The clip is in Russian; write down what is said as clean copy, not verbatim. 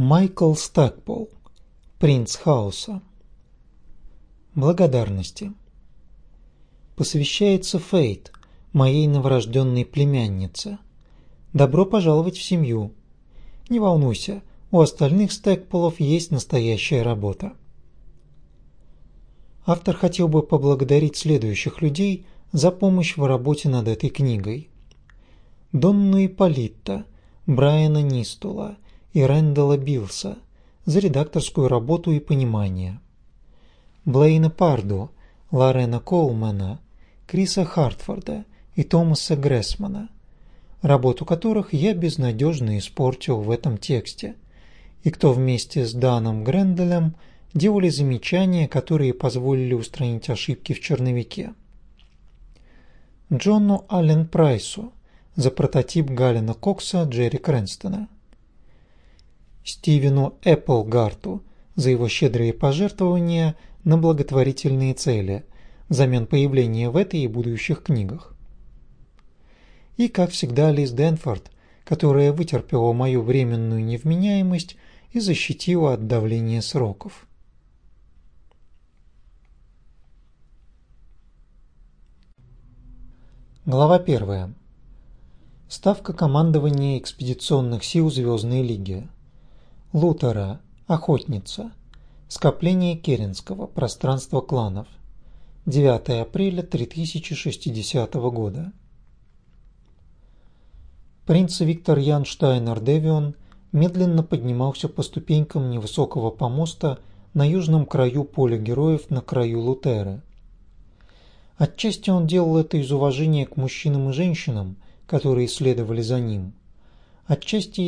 Майкл Стэкпол, принц хаоса. Благодарности. Посвящается Фейт, моей новорожденной племяннице. Добро пожаловать в семью. Не волнуйся, у остальных Стэкполов есть настоящая работа. Автор хотел бы поблагодарить следующих людей за помощь в работе над этой книгой: Донну Ипполитто, Брайана Нистула и Рэндала Биллса за редакторскую работу и понимание, Блейна Парду, Лорена Колмана, Криса Хартфорда и Томаса Грессмана, работу которых я безнадежно испортил в этом тексте, и кто вместе с Даном Гренделем делали замечания, которые позволили устранить ошибки в черновике, Джону Аллен Прайсу за прототип Галлена Кокса Джерри Крэнстона, Стивену Эпплгарту за его щедрые пожертвования на благотворительные цели взамен появления в этой и будущих книгах. И, как всегда, Лиз Денфорд, которая вытерпела мою временную невменяемость и защитила от давления сроков. Глава 1. Ставка командования экспедиционных сил Звездной Лиги. Лутера, Охотница. Скопление Керенского. Пространство кланов. 9 апреля 3060 года. Принц Виктор Ян Штайнер Девион медленно поднимался по ступенькам невысокого помоста на южном краю поля героев на краю Лутеры. Отчасти он делал это из уважения к мужчинам и женщинам, которые следовали за ним, отчасти